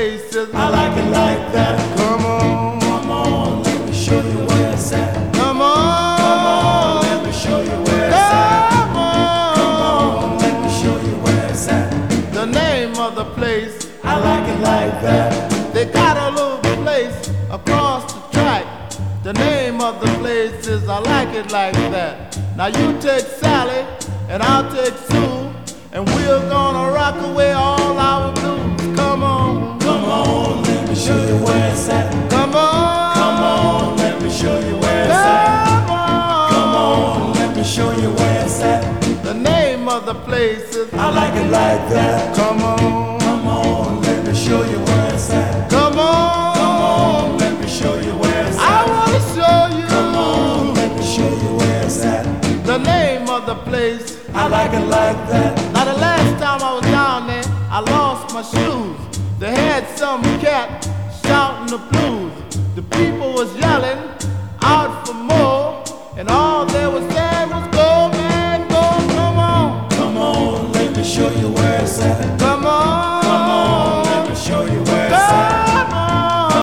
place is. I like it like that. Come on, Come on, let me show you where it's at. come on, Come on, let me show you where it's at. come on. Come on, let me show you where it's at. The name of the place, I like it like that. they got a little place across the track. The name of the place is I Like It Like That. Now you take Sally and I'll take Sue, and we're gonna rock away all our blues. Come on, Come on, let me show you where it's at. come on, Come on, let me show you where it's at. come on. Come on, let me show you where it's at. The name of the place is. I like it like that. Come on, Come on, let me show you where it's at. come on, Come on, let me show you where it's I at. wanna show you. Come on, let me show you where it's at. The name of the place. I like it like that. Now the last time I was down there, I lost my shoes. They had some cat shouting the blues. The people was yelling,